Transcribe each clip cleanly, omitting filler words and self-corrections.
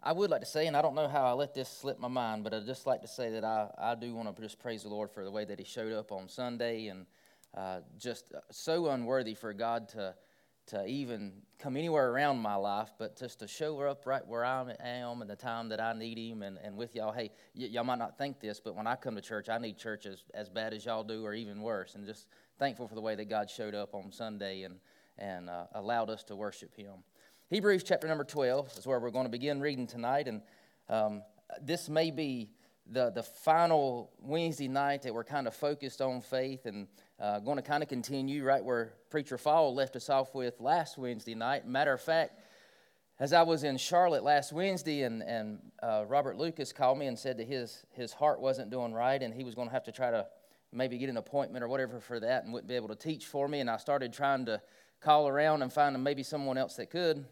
I would like to say, and I don't know how I let this slip my mind, but I'd just like to say that I do want to just praise the Lord for the way that He showed up on Sunday, and just so unworthy for God to even come anywhere around my life, but just to show up right where I am and the time that I need Him, and with y'all. Hey, y'all might not think this, but when I come to church, I need church as bad as y'all do, or even worse, and just thankful for the way that God showed up on Sunday and allowed us to worship Him. Hebrews chapter number 12 is where we're going to begin reading tonight, and this may be the final Wednesday night that we're kind of focused on faith, and going to kind of continue right where Preacher Fall left us off with last Wednesday night. Matter of fact, as I was in Charlotte last Wednesday, and Robert Lucas called me and said that his heart wasn't doing right, and he was going to have to try to maybe get an appointment or whatever for that, and wouldn't be able to teach for me, and I started trying to call around and find maybe someone else that could.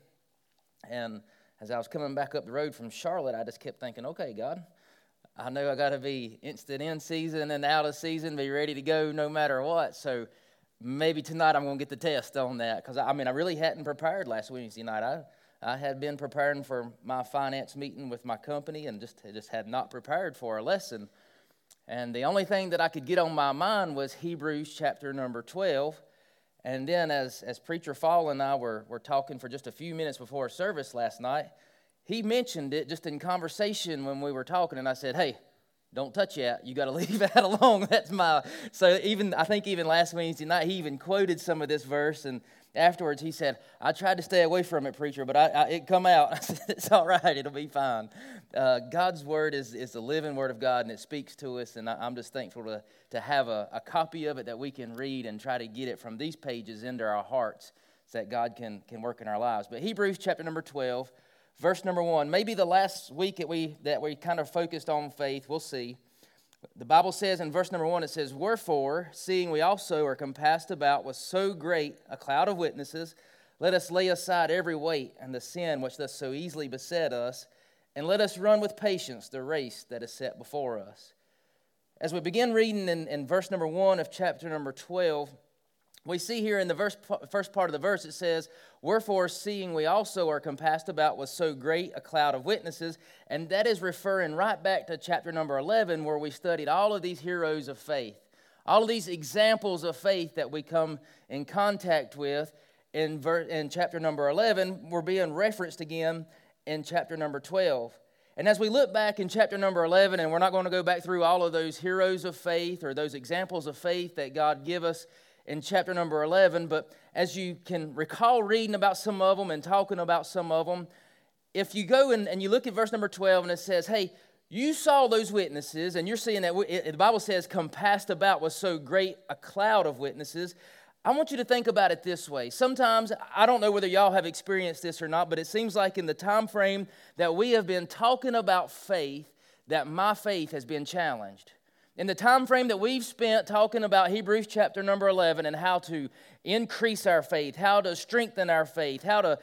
And as I was coming back up the road from Charlotte, I just kept thinking, okay, God, I know I got to be instant in season and out of season, be ready to go no matter what. So maybe tonight I'm going to get the test on that, because I really hadn't prepared last Wednesday night. I had been preparing for my finance meeting with my company and just had not prepared for a lesson. And the only thing that I could get on my mind was Hebrews chapter number 12. And then as Preacher Fall and I were talking for just a few minutes before service last night, he mentioned it just in conversation when we were talking, and I said, hey, don't touch that. You got to leave that alone. So I think even last Wednesday night, he even quoted some of this verse, and afterwards he said, I tried to stay away from it, preacher, but it come out. I said, it's all right. It'll be fine. God's word is the living word of God, and it speaks to us, and I'm just thankful to have a copy of it that we can read and try to get it from these pages into our hearts so that God can work in our lives. But Hebrews chapter number 12, verse number 1, maybe the last week that we kind of focused on faith, we'll see. The Bible says in verse number 1, it says, wherefore, seeing we also are compassed about with so great a cloud of witnesses, let us lay aside every weight and the sin which doth so easily beset us, and let us run with patience the race that is set before us. As we begin reading in verse number 1 of chapter number 12, we see here in the first part of the verse, it says, wherefore, seeing we also are compassed about with so great a cloud of witnesses, and that is referring right back to chapter number 11, where we studied all of these heroes of faith, all of these examples of faith that we come in contact with in chapter number 11, were being referenced again in chapter number 12. And as we look back in chapter number 11, and we're not going to go back through all of those heroes of faith or those examples of faith that God give us in chapter number 11, but as you can recall reading about some of them and talking about some of them, if you go and you look at verse number 12 and it says, hey, you saw those witnesses, and you're seeing that the Bible says compassed about with so great a cloud of witnesses. I want you to think about it this way. Sometimes, I don't know whether y'all have experienced this or not, but it seems like in the time frame that we have been talking about faith, that my faith has been challenged. In the time frame that we've spent talking about Hebrews chapter number 11 and how to increase our faith, how to strengthen our faith, how to,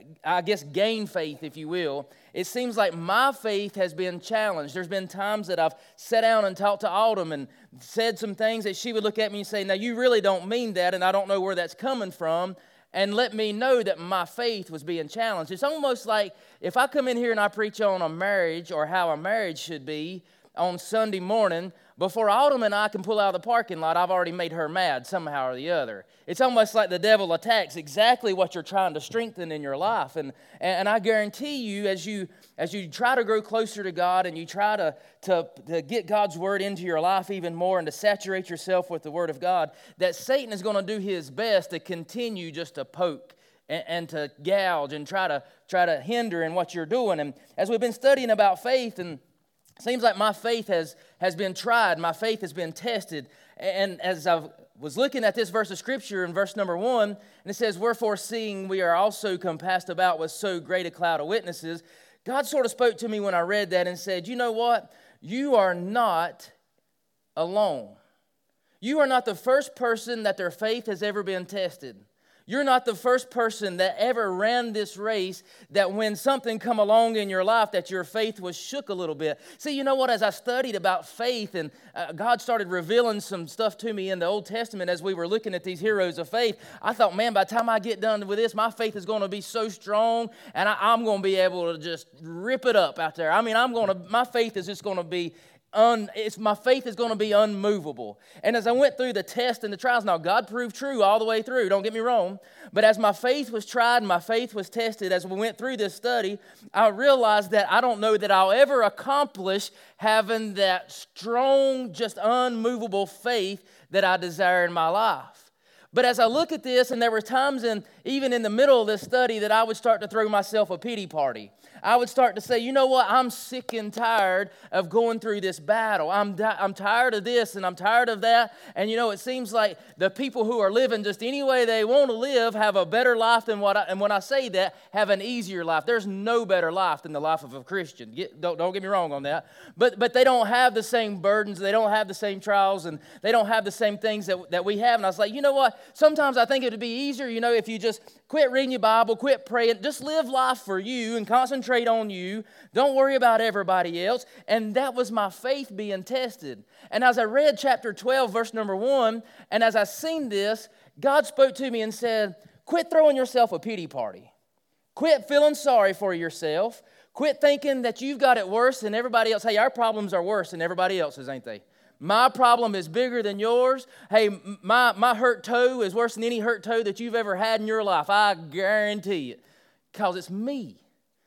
gain faith, if you will, it seems like my faith has been challenged. There's been times that I've sat down and talked to Autumn and said some things that she would look at me and say, now you really don't mean that, and I don't know where that's coming from, and let me know that my faith was being challenged. It's almost like if I come in here and I preach on a marriage or how a marriage should be on Sunday morning, before Autumn and I can pull out of the parking lot, I've already made her mad somehow or the other. It's almost like the devil attacks exactly what you're trying to strengthen in your life. And I guarantee you, as you try to grow closer to God and you try to get God's word into your life even more and to saturate yourself with the word of God, that Satan is going to do his best to continue just to poke and to gouge and try to hinder in what you're doing. And as we've been studying about faith, and it seems like my faith has been tried. My faith has been tested. And as I was looking at this verse of Scripture in verse number 1, and it says, wherefore, seeing we are also compassed about with so great a cloud of witnesses, God sort of spoke to me when I read that and said, you know what? You are not alone. You are not the first person that their faith has ever been tested. You're not the first person that ever ran this race that when something come along in your life that your faith was shook a little bit. See, you know what? As I studied about faith and God started revealing some stuff to me in the Old Testament as we were looking at these heroes of faith, I thought, man, by the time I get done with this, my faith is going to be so strong and I'm going to be able to just rip it up out there. I mean, my faith is just going to be my faith is going to be unmovable. And as I went through the test and the trials, now God proved true all the way through, don't get me wrong, but as my faith was tried and my faith was tested, as we went through this study, I realized that I don't know that I'll ever accomplish having that strong, just unmovable faith that I desire in my life. But as I look at this, and there were times even in the middle of this study that I would start to throw myself a pity party. I would start to say, you know what, I'm sick and tired of going through this battle. I'm tired of this and I'm tired of that. And you know, it seems like the people who are living just any way they want to live have a better life than and when I say that, have an easier life. There's no better life than the life of a Christian. Don't get me wrong on that. But they don't have the same burdens. They don't have the same trials. And they don't have the same things that we have. And I was like, you know what, sometimes I think it would be easier, you know, if you just quit reading your Bible, quit praying, just live life for you and concentrate on you. Don't worry about everybody else. And that was my faith being tested. And as I read chapter 12, verse number 1, and as I seen this, God spoke to me and said, quit throwing yourself a pity party. Quit feeling sorry for yourself. Quit thinking that you've got it worse than everybody else. Hey, our problems are worse than everybody else's, ain't they? My problem is bigger than yours. Hey, my hurt toe is worse than any hurt toe that you've ever had in your life. I guarantee it. Because it's me.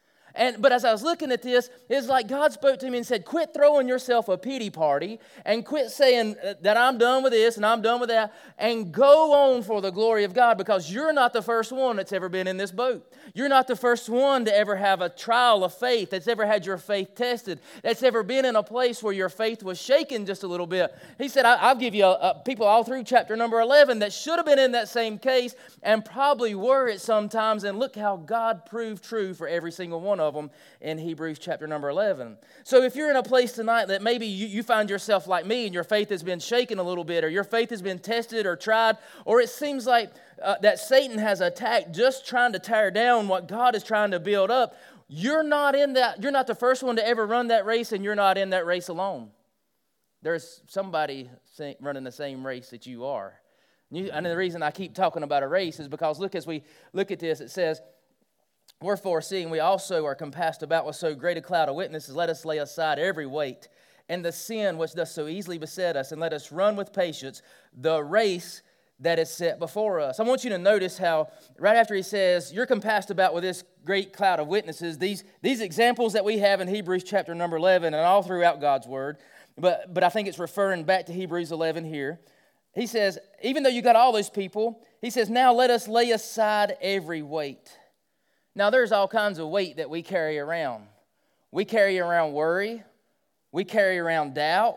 But as I was looking at this, it's like God spoke to me and said, quit throwing yourself a pity party and quit saying that I'm done with this and I'm done with that and go on for the glory of God, because you're not the first one that's ever been in this boat. You're not the first one to ever have a trial of faith, that's ever had your faith tested, that's ever been in a place where your faith was shaken just a little bit. He said, I'll give you people all through chapter number 11 that should have been in that same case and probably were at sometimes, and look how God proved true for every single one of them in Hebrews chapter number 11. So if you're in a place tonight that maybe you find yourself like me and your faith has been shaken a little bit, or your faith has been tested or tried, or it seems like that Satan has attacked just trying to tear down what God is trying to build up, you're not the first one to ever run that race, and you're not in that race alone. There's somebody running the same race that you are. And the reason I keep talking about a race is because as we look at this, it says, wherefore, seeing we also are compassed about with so great a cloud of witnesses, let us lay aside every weight and the sin which does so easily beset us, and let us run with patience the race that is set before us. I want you to notice how right after he says, you're compassed about with this great cloud of witnesses, these examples that we have in Hebrews chapter number 11 and all throughout God's word, but I think it's referring back to Hebrews 11 here. He says, even though you got all those people, he says, now let us lay aside every weight. Now, there's all kinds of weight that we carry around. We carry around worry. We carry around doubt.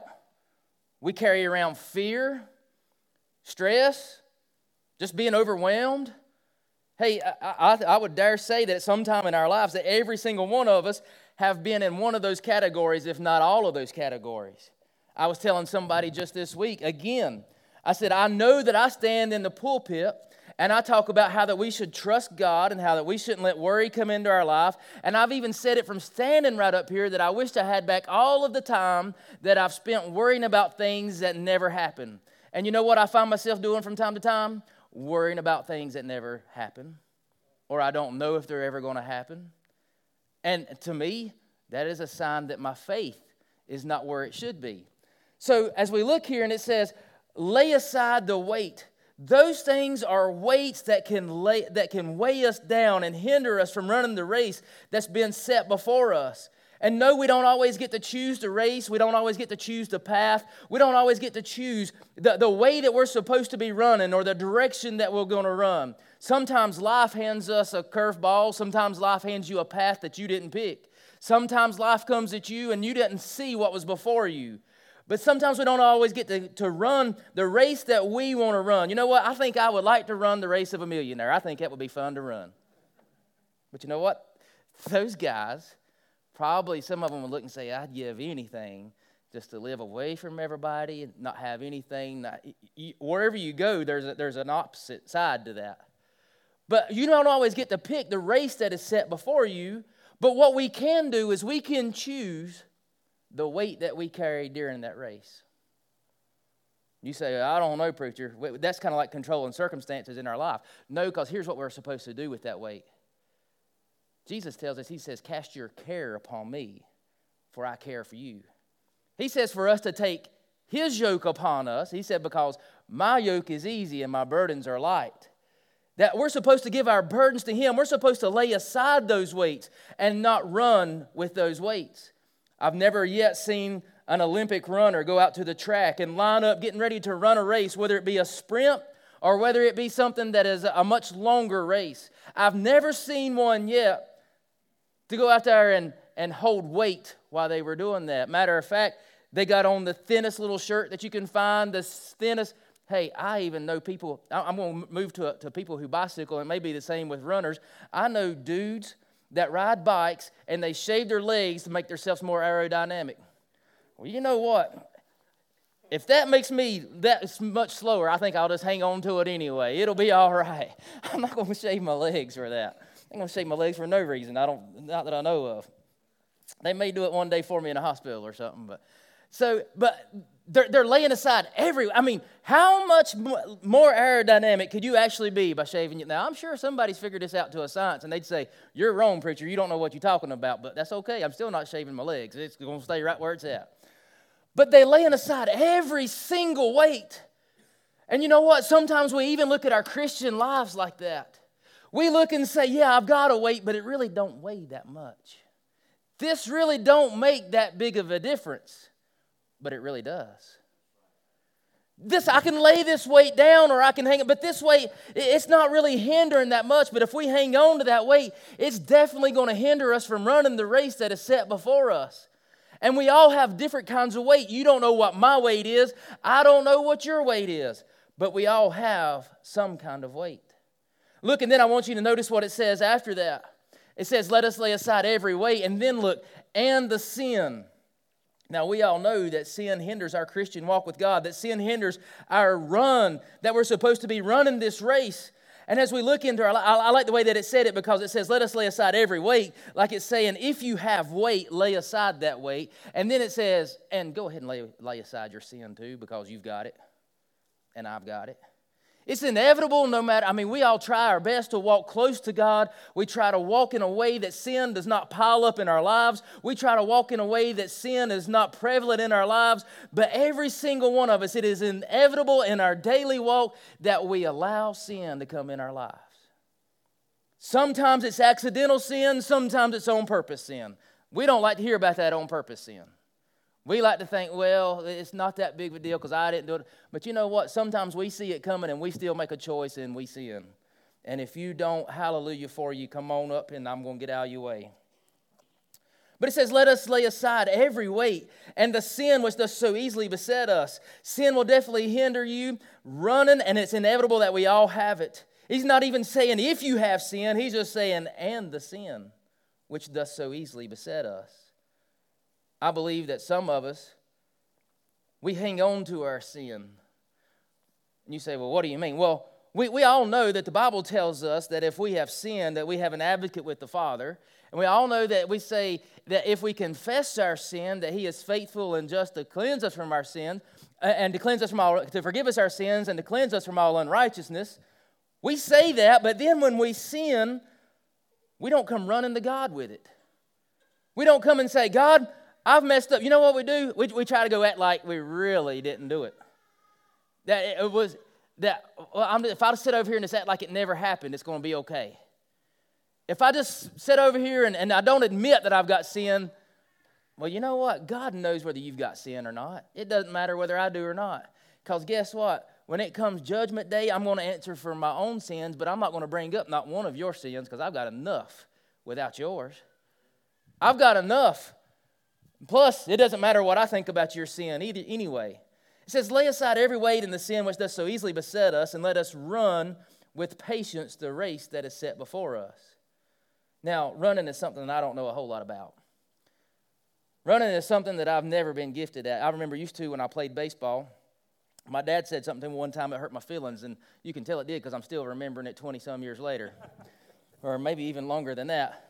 We carry around fear, stress, just being overwhelmed. Hey, I would dare say that at some time in our lives that every single one of us have been in one of those categories, if not all of those categories. I was telling somebody just this week, again, I said, I know that I stand in the pulpit and I talk about how that we should trust God and how that we shouldn't let worry come into our life. And I've even said it from standing right up here that I wished I had back all of the time that I've spent worrying about things that never happen. And you know what I find myself doing from time to time? Worrying about things that never happen, or I don't know if they're ever going to happen. And to me, that is a sign that my faith is not where it should be. So as we look here and it says, lay aside the weight. Those things are weights that can weigh us down and hinder us from running the race that's been set before us. And no, we don't always get to choose the race. We don't always get to choose the path. We don't always get to choose the way that we're supposed to be running or the direction that we're going to run. Sometimes life hands us a curveball. Sometimes life hands you a path that you didn't pick. Sometimes life comes at you and you didn't see what was before you. But sometimes we don't always get to run the race that we want to run. You know what? I think I would like to run the race of a millionaire. I think that would be fun to run. But you know what? Those guys, probably some of them would look and say, I'd give anything just to live away from everybody and not have anything. Wherever you go, there's an opposite side to that. But you don't always get to pick the race that is set before you. But what we can do is we can choose the weight that we carry during that race. You say, I don't know, preacher. That's kind of like controlling circumstances in our life. No, because here's what we're supposed to do with that weight. Jesus tells us, he says, cast your care upon me, for I care for you. He says for us to take his yoke upon us. He said, because my yoke is easy and my burdens are light. That we're supposed to give our burdens to him. We're supposed to lay aside those weights and not run with those weights. I've never yet seen an Olympic runner go out to the track and line up getting ready to run a race, whether it be a sprint or whether it be something that is a much longer race. I've never seen one yet to go out there and hold weight while they were doing that. Matter of fact, they got on the thinnest little shirt that you can find, the thinnest. Hey, I even know people, I'm going to move to people who bicycle, and it may be the same with runners. I know dudes that ride bikes, and they shave their legs to make themselves more aerodynamic. Well, you know what? If that makes me that much slower, I think I'll just hang on to it anyway. It'll be all right. I'm not going to shave my legs for that. I'm going to shave my legs for no reason. Not that I know of. They may do it one day for me in a hospital or something. But they're laying aside how much more aerodynamic could you actually be by shaving it? Now, I'm sure somebody's figured this out to a science, and they'd say, you're wrong, preacher. You don't know what you're talking about. But that's okay. I'm still not shaving my legs. It's going to stay right where it's at. But they're laying aside every single weight. And you know what? Sometimes we even look at our Christian lives like that. We look and say, yeah, I've got a weight, but it really don't weigh that much. This really don't make that big of a difference. But it really does. I can lay this weight down or I can hang it, but this weight, it's not really hindering that much. But if we hang on to that weight, it's definitely going to hinder us from running the race that is set before us. And we all have different kinds of weight. You don't know what my weight is. I don't know what your weight is. But we all have some kind of weight. Look, and then I want you to notice what it says after that. It says, let us lay aside every weight. And then look, and the sin. Now, we all know that sin hinders our Christian walk with God, that sin hinders our run, that we're supposed to be running this race. And as we look into I like the way that it said it, because it says, let us lay aside every weight, like it's saying, if you have weight, lay aside that weight. And then it says, and go ahead and lay aside your sin too, because you've got it, and I've got it. It's inevitable no matter, we all try our best to walk close to God. We try to walk in a way that sin does not pile up in our lives. We try to walk in a way that sin is not prevalent in our lives. But every single one of us, it is inevitable in our daily walk that we allow sin to come in our lives. Sometimes it's accidental sin, sometimes it's on purpose sin. We don't like to hear about that on purpose sin. We like to think, well, it's not that big of a deal because I didn't do it. But you know what? Sometimes we see it coming and we still make a choice and we sin. And if you don't, hallelujah for you, come on up and I'm going to get out of your way. But it says, let us lay aside every weight and the sin which does so easily beset us. Sin will definitely hinder you running, and it's inevitable that we all have it. He's not even saying if you have sin. He's just saying, and the sin which does so easily beset us. I believe that some of us, we hang on to our sin. And you say, well, what do you mean? Well, we all know that the Bible tells us that if we have sinned, that we have an advocate with the Father. And we all know that we say that if we confess our sin, that he is faithful and just to cleanse us from our sin, and to cleanse us from all, to forgive us our sins and to cleanse us from all unrighteousness. We say that, but then when we sin, we don't come running to God with it. We don't come and say, God, I've messed up. You know what we do? We try to go act like we really didn't do it. If I sit over here and just act like it never happened, it's going to be okay. If I just sit over here and I don't admit that I've got sin, well, you know what? God knows whether you've got sin or not. It doesn't matter whether I do or not. Because guess what? When it comes judgment day, I'm going to answer for my own sins, but I'm not going to bring up not one of your sins because I've got enough without yours. I've got enough. Plus, it doesn't matter what I think about your sin either, anyway. It says, lay aside every weight and the sin which does so easily beset us, and let us run with patience the race that is set before us. Now, running is something that I don't know a whole lot about. Running is something that I've never been gifted at. I remember used to when I played baseball. My dad said something to me one time that hurt my feelings, and you can tell it did because I'm still remembering it 20-some years later, or maybe even longer than that.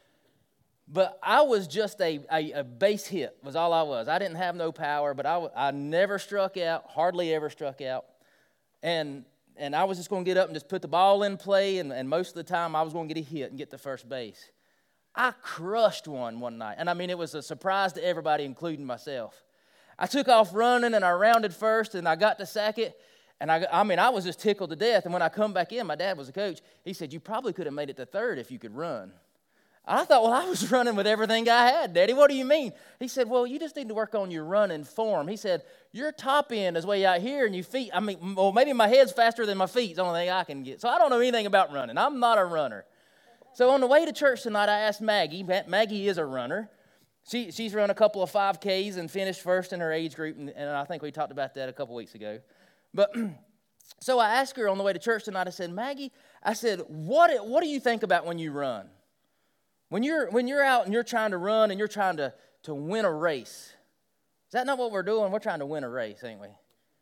But I was just a base hit was all I was. I didn't have no power, but I never struck out, hardly ever struck out. And I was just going to get up and just put the ball in play, and most of the time I was going to get a hit and get to first base. I crushed one night, and I mean, it was a surprise to everybody, including myself. I took off running, and I rounded first, and I got to second, and I was just tickled to death. And when I come back in, my dad was a coach. He said, "You probably could have made it to third if you could run." I thought, well, I was running with everything I had, Daddy. What do you mean? He said, well, you just need to work on your running form. He said, your top end is way out here, and your feet, well, maybe my head's faster than my feet. It's the only thing I can get. So I don't know anything about running. I'm not a runner. So on the way to church tonight, I asked Maggie. Maggie is a runner. She's run a couple of 5Ks and finished first in her age group, and I think we talked about that a couple weeks ago. But so I asked her on the way to church tonight, I said, Maggie, I said, what do you think about when you run? When you're out and you're trying to run and you're trying to win a race, is that not what we're doing? We're trying to win a race, ain't we?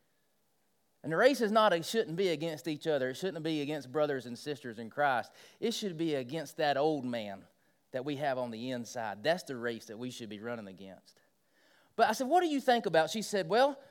And the race shouldn't be against each other. It shouldn't be against brothers and sisters in Christ. It should be against that old man that we have on the inside. That's the race that we should be running against. But I said, what do you think about? She said,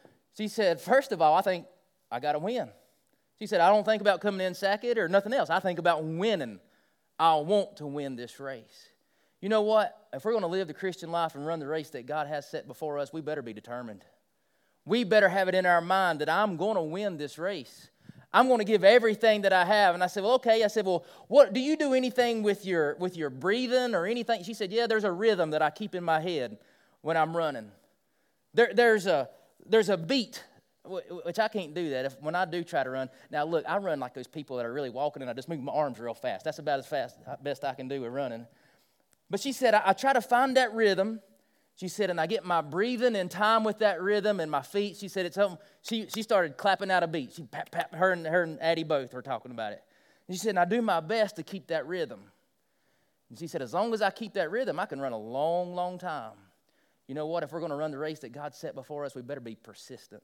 first of all, I think I got to win. She said, I don't think about coming in second or nothing else. I think about winning. I want to win this race. You know what? If we're going to live the Christian life and run the race that God has set before us, we better be determined. We better have it in our mind that I'm going to win this race. I'm going to give everything that I have. And I said, well, okay. I said, well, what do you do anything with your breathing or anything? She said, yeah, there's a rhythm that I keep in my head when I'm running. There's a beat, which I can't do that when I do try to run. Now, look, I run like those people that are really walking, and I just move my arms real fast. That's about as best I can do with running. But she said, I try to find that rhythm. She said, and I get my breathing in time with that rhythm and my feet. She said, it's something. She started clapping out a beat. She her and Addie both were talking about it. And she said, and I do my best to keep that rhythm. And she said, as long as I keep that rhythm, I can run a long, long time. You know what? If we're going to run the race that God set before us, we better be persistent.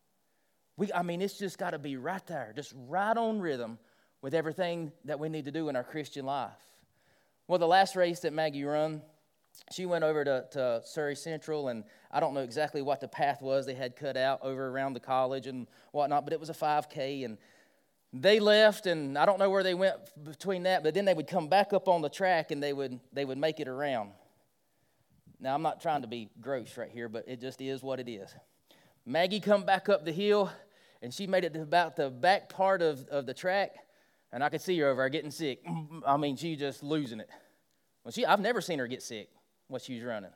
It's just got to be right there, just right on rhythm with everything that we need to do in our Christian life. Well, the last race that Maggie run, she went over to Surrey Central, and I don't know exactly what the path was they had cut out over around the college and whatnot, but it was a 5K, and they left, and I don't know where they went between that, but then they would come back up on the track, and they would make it around. Now, I'm not trying to be gross right here, but it just is what it is. Maggie come back up the hill, and she made it to about the back part of the track, and I could see her over there getting sick. She just losing it. Well, I've never seen her get sick when she was running.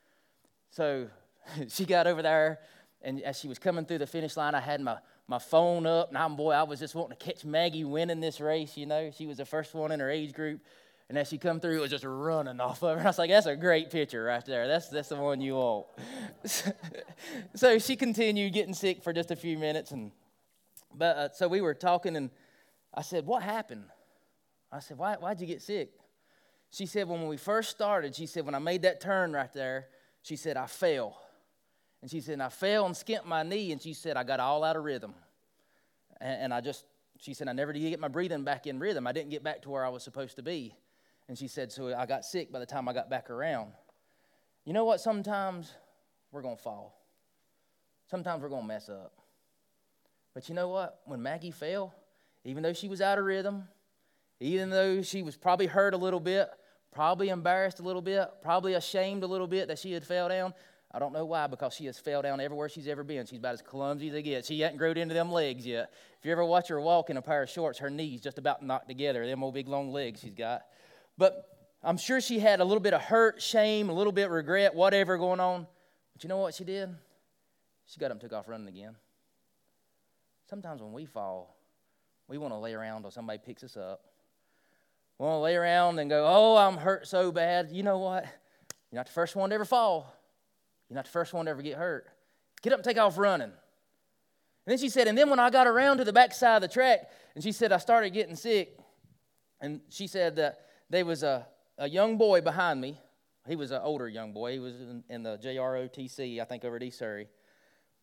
So she got over there, and as she was coming through the finish line, I had my phone up, and I was just wanting to catch Maggie winning this race, you know. She was the first one in her age group, and as she come through, it was just running off of her. I was like, that's a great picture right there. That's the one you want. So she continued getting sick for just a few minutes, so we were talking, and I said, what happened? I said, why'd you get sick? She said, when we first started, she said, when I made that turn right there, she said, I fell. And she said, I fell and skinned my knee, and she said, I got all out of rhythm. She said, I never did get my breathing back in rhythm. I didn't get back to where I was supposed to be. And she said, so I got sick by the time I got back around. You know what? Sometimes we're going to fall. Sometimes we're going to mess up. But you know what? When Maggie fell, even though she was out of rhythm, even though she was probably hurt a little bit, probably embarrassed a little bit, probably ashamed a little bit that she had fell down. I don't know why, because she has fell down everywhere she's ever been. She's about as clumsy as they get. She hasn't grown into them legs yet. If you ever watch her walk in a pair of shorts, her knees just about knocked together, them old big long legs she's got. But I'm sure she had a little bit of hurt, shame, a little bit of regret, whatever going on. But you know what she did? She got up and took off running again. Sometimes when we fall, we want to lay around until somebody picks us up. We want to lay around and go, oh, I'm hurt so bad. You know what? You're not the first one to ever fall. You're not the first one to ever get hurt. Get up and take off running. And then she said, and then when I got around to the back side of the track, and she said, I started getting sick. And she said that there was a young boy behind me. He was an older young boy. He was in the JROTC, I think, over at East Surrey.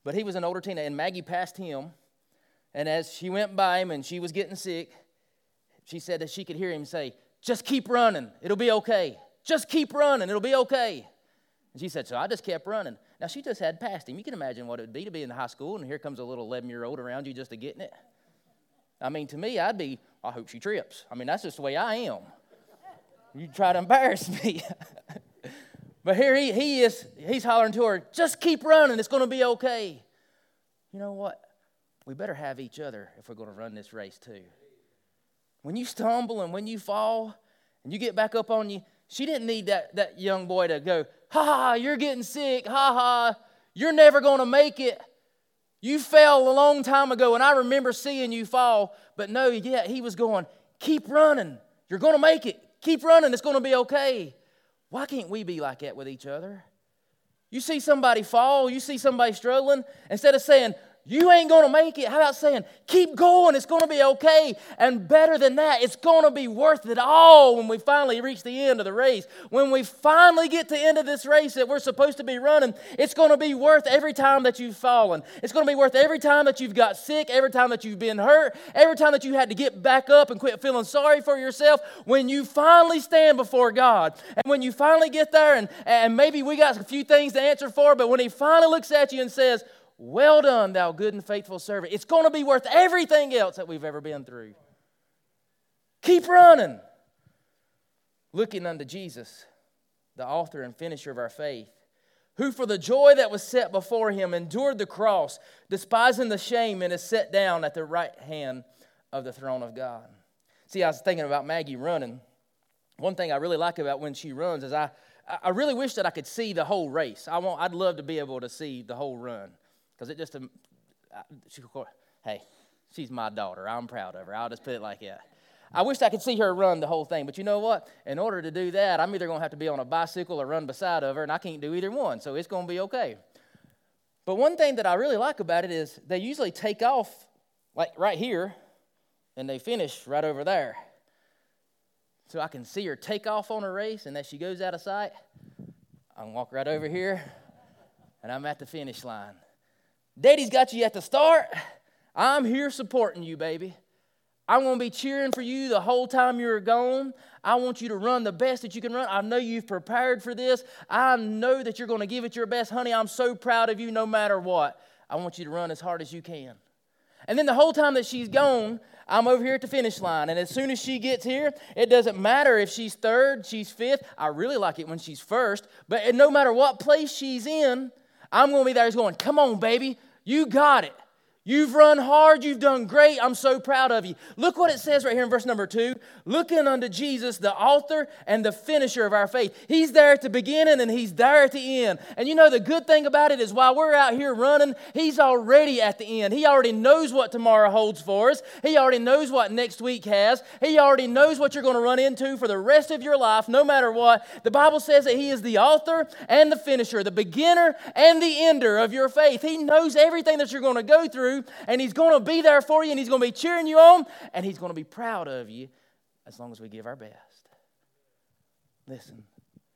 But he was an older teenager, and Maggie passed him. And as she went by him and she was getting sick, she said that she could hear him say, "Just keep running. It'll be okay. Just keep running. It'll be okay." And she said, so I just kept running. Now, she just had passed him. You can imagine what it would be to be in high school, and here comes a little 11-year-old around you just to getting it. I mean, to me, I'd be, I hope she trips. I mean, that's just the way I am. You try to embarrass me. But here he is, he's hollering to her, "Just keep running. It's going to be okay." You know what? We better have each other if we're going to run this race too. When you stumble and when you fall and you get back up on you, she didn't need that young boy to go, "Ha ha, you're getting sick. Ha ha, you're never going to make it. You fell a long time ago and I remember seeing you fall." But no, yeah, he was going, "Keep running. You're going to make it. Keep running. It's going to be okay." Why can't we be like that with each other? You see somebody fall, you see somebody struggling, instead of saying, "You ain't going to make it," how about saying, "Keep going, it's going to be okay." And better than that, it's going to be worth it all when we finally reach the end of the race. When we finally get to the end of this race that we're supposed to be running, it's going to be worth every time that you've fallen. It's going to be worth every time that you've got sick, every time that you've been hurt, every time that you had to get back up and quit feeling sorry for yourself. When you finally stand before God, and when you finally get there, and maybe we got a few things to answer for, but when He finally looks at you and says, "Well done, thou good and faithful servant," it's going to be worth everything else that we've ever been through. Keep running. Looking unto Jesus, the author and finisher of our faith, who for the joy that was set before Him endured the cross, despising the shame, and is set down at the right hand of the throne of God. See, I was thinking about Maggie running. One thing I really like about when she runs is I really wish that I could see the whole race. I'd love to be able to see the whole run. Because it just, hey, she's my daughter. I'm proud of her. I'll just put it like that. I wish I could see her run the whole thing. But you know what? In order to do that, I'm either going to have to be on a bicycle or run beside of her, and I can't do either one. So it's going to be okay. But one thing that I really like about it is they usually take off like right here, and they finish right over there. So I can see her take off on her race, and as she goes out of sight, I can walk right over here, and I'm at the finish line. Daddy's got you at the start. I'm here supporting you, baby. I'm going to be cheering for you the whole time you're gone. I want you to run the best that you can run. I know you've prepared for this. I know that you're going to give it your best. Honey, I'm so proud of you no matter what. I want you to run as hard as you can. And then the whole time that she's gone, I'm over here at the finish line. And as soon as she gets here, it doesn't matter if she's third, she's fifth. I really like it when she's first. But no matter what place she's in, I'm going to be there going, "Come on, baby. You got it. You've run hard. You've done great. I'm so proud of you." Look what it says right here in verse number 2. Looking unto Jesus, the author and the finisher of our faith. He's there at the beginning and He's there at the end. And you know the good thing about it is while we're out here running, He's already at the end. He already knows what tomorrow holds for us. He already knows what next week has. He already knows what you're going to run into for the rest of your life, no matter what. The Bible says that He is the author and the finisher, the beginner and the ender of your faith. He knows everything that you're going to go through. And He's going to be there for you, and He's going to be cheering you on, and He's going to be proud of you as long as we give our best. Listen.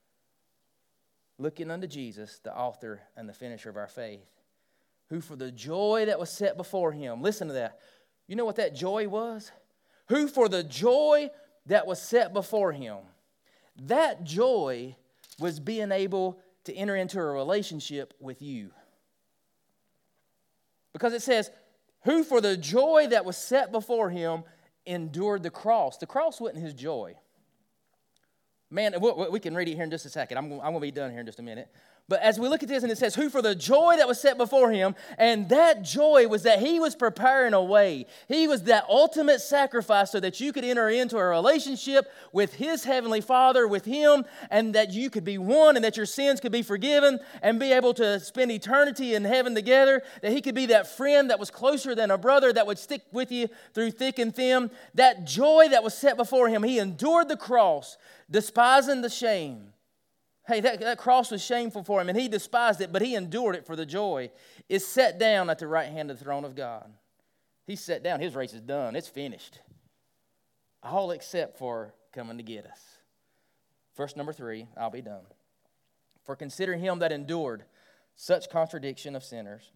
Looking unto Jesus, the author and the finisher of our faith, who for the joy that was set before Him, listen to that. You know what that joy was? Who for the joy that was set before Him. That joy was being able to enter into a relationship with you. Because it says, who for the joy that was set before Him endured the cross. The cross wasn't His joy. Man, we can read it here in just a second. I'm going to be done here in just a minute. But as we look at this, and it says, who for the joy that was set before Him, and that joy was that He was preparing a way. He was that ultimate sacrifice so that you could enter into a relationship with His Heavenly Father, with Him, and that you could be one, and that your sins could be forgiven, and be able to spend eternity in heaven together, that He could be that friend that was closer than a brother that would stick with you through thick and thin. That joy that was set before Him, He endured the cross, despising the shame. Hey, that cross was shameful for Him, and He despised it, but He endured it for the joy. Is set down at the right hand of the throne of God. He's set down. His race is done. It's finished. All except for coming to get us. Verse number 3, I'll be done. For consider Him that endured such contradiction of sinners,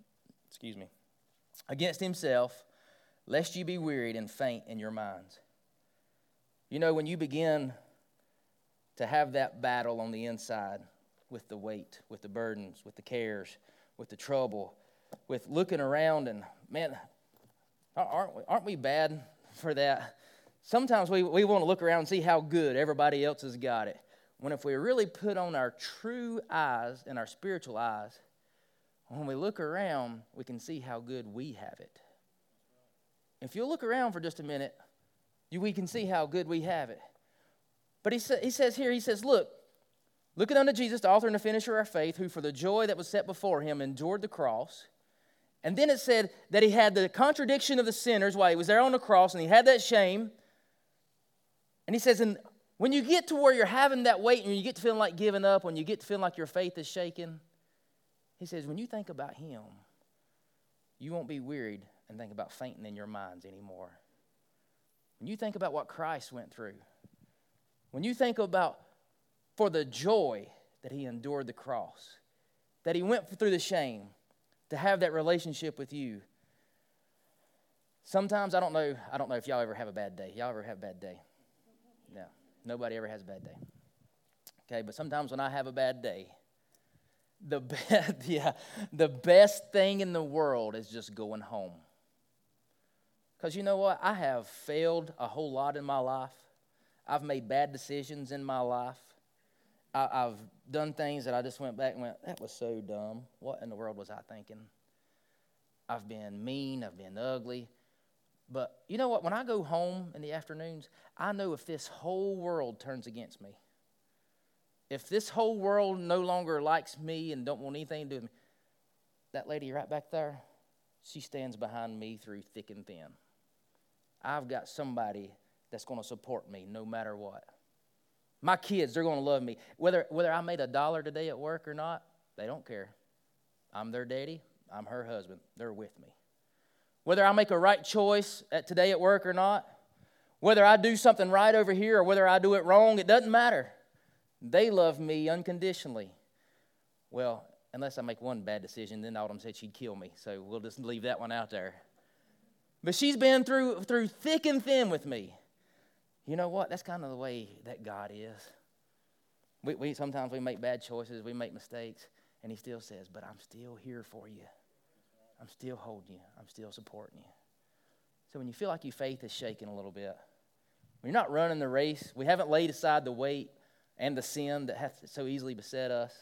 against himself, lest you be wearied and faint in your minds. You know, when you begin to have that battle on the inside with the weight, with the burdens, with the cares, with the trouble, with looking around and, man, aren't we bad for that? Sometimes we want to look around and see how good everybody else has got it. When if we really put on our true eyes and our spiritual eyes, when we look around, we can see how good we have it. If you look around for just a minute, we can see how good we have it. But he says here, looking unto Jesus, the author and the finisher of our faith, who for the joy that was set before him endured the cross. And then it said that he had the contradiction of the sinners while he was there on the cross, and he had that shame. And he says, and when you get to where you're having that weight, and you get to feeling like giving up, when you get to feeling like your faith is shaken, he says, when you think about him, you won't be wearied and think about fainting in your minds anymore. When you think about what Christ went through, when you think about for the joy that he endured the cross, that he went through the shame to have that relationship with you. Sometimes, I don't know if y'all ever have a bad day. Y'all ever have a bad day? No, nobody ever has a bad day. Okay, but sometimes when I have a bad day, the best thing in the world is just going home. Because you know what? I have failed a whole lot in my life. I've made bad decisions in my life. I've done things that I just went back and went, that was so dumb. What in the world was I thinking? I've been mean. I've been ugly. But you know what? When I go home in the afternoons, I know if this whole world turns against me, if this whole world no longer likes me and don't want anything to do with me, that lady right back there, she stands behind me through thick and thin. I've got somebody that's going to support me no matter what. My kids, they're going to love me. Whether I made $1 today at work or not, they don't care. I'm their daddy. I'm her husband. They're with me. Whether I make a right choice today at work or not, whether I do something right over here or whether I do it wrong, it doesn't matter. They love me unconditionally. Well, unless I make one bad decision, then Autumn said she'd kill me. So we'll just leave that one out there. But she's been through thick and thin with me. You know what? That's kind of the way that God is. We sometimes we make bad choices, we make mistakes, and he still says, but I'm still here for you. I'm still holding you. I'm still supporting you. So when you feel like your faith is shaking a little bit, when you're not running the race, we haven't laid aside the weight and the sin that has so easily beset us,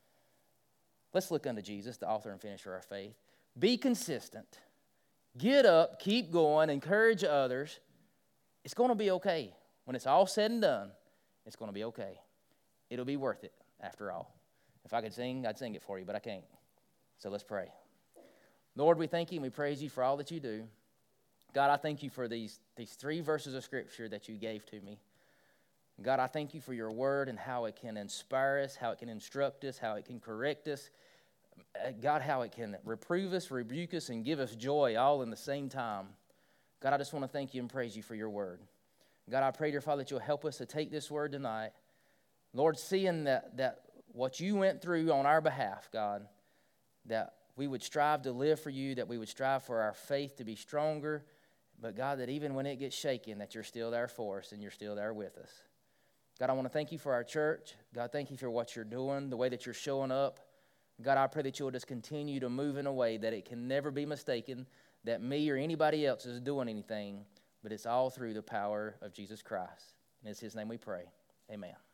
let's look unto Jesus, the author and finisher of our faith. Be consistent. Get up, keep going, encourage others. It's going to be okay. When it's all said and done, it's going to be okay. It'll be worth it after all. If I could sing, I'd sing it for you, but I can't. So let's pray. Lord, we thank you and we praise you for all that you do. God, I thank you for these 3 verses of Scripture that you gave to me. God, I thank you for your word and how it can inspire us, how it can instruct us, how it can correct us. God, how it can reprove us, rebuke us, and give us joy all in the same time. God, I just want to thank you and praise you for your word. God, I pray, dear Father, that you'll help us to take this word tonight. Lord, seeing that what you went through on our behalf, God, that we would strive to live for you, that we would strive for our faith to be stronger, but God, that even when it gets shaken, that you're still there for us and you're still there with us. God, I want to thank you for our church. God, thank you for what you're doing, the way that you're showing up. God, I pray that you'll just continue to move in a way that it can never be mistaken that me or anybody else is doing anything, but it's all through the power of Jesus Christ. And it's his name we pray. Amen.